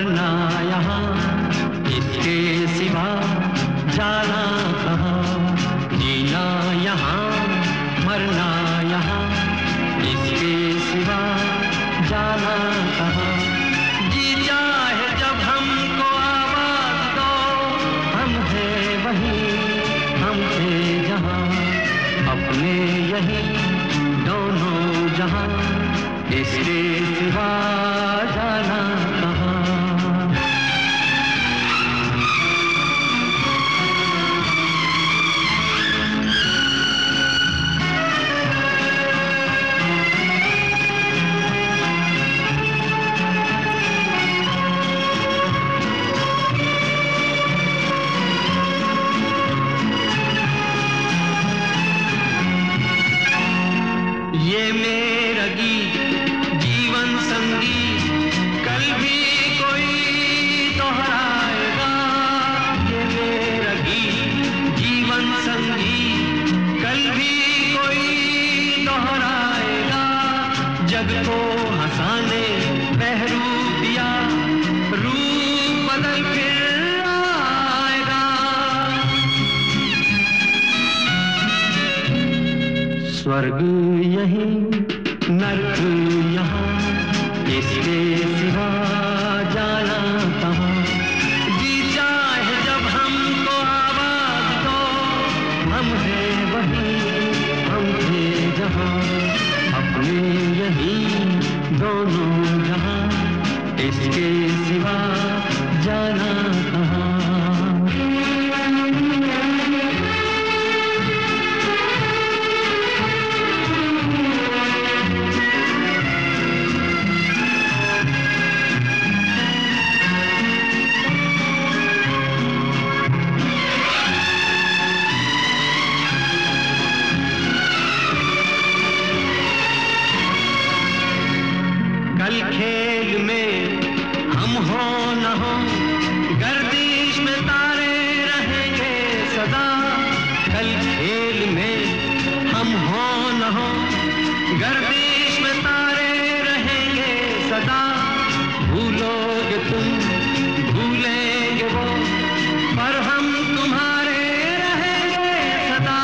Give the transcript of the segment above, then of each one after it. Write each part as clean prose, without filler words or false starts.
मरना यहाँ, इसके सिवा जाना कहाँ। जीना यहाँ, मरना यहाँ, इसके सिवा जाना कहाँ। जी चाहे जब हमको आवाज दो, हम हैं वहीं, हम थे जहाँ, अपने यही दोनों जहाँ, इसके सिवा जाना कहाँ। ये मेरा गीत जीवन संगीत, कल भी कोई दोहराएगा। ये मेरा गीत जीवन संगीत, कल भी कोई दोहराएगा। जग को हंसाने बहरूप दिया, रूप बदल फिर आएगा। स्वर्ग यही, नर्क यहाँ, इसके सिवा जाना कहाँ। जी चाहे जब हमको आवाज दो, हम हैं वहीं, हम थे जहाँ, अपने यही दोनों जहाँ, इसके सिवा जाना कहाँ। कल खेल में हम हो न हो, गर्दिश में तारे रहेंगे सदा। कल खेल में हम हो न हो, गर्दिश में तारे रहेंगे सदा। भूलोगे तुम, भूलेंगे वो, पर हम तुम्हारे रहेंगे सदा।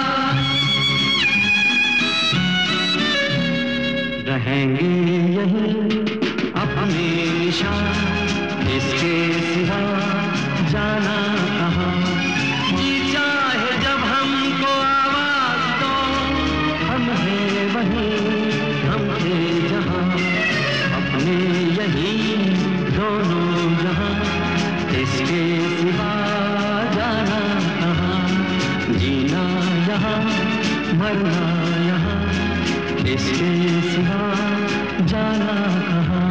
रहेंगे यही अपने निशान, इसके सिवा जाना कहाँ। जी चाहे जब हमको आवाज दो, हम हैं वहीं, हम थे जहाँ, अपने यही दोनों जहाँ, इसके सिवा जाना कहाँ। जीना यहाँ, मरना यहाँ, इसके सिवा जाना कहाँ।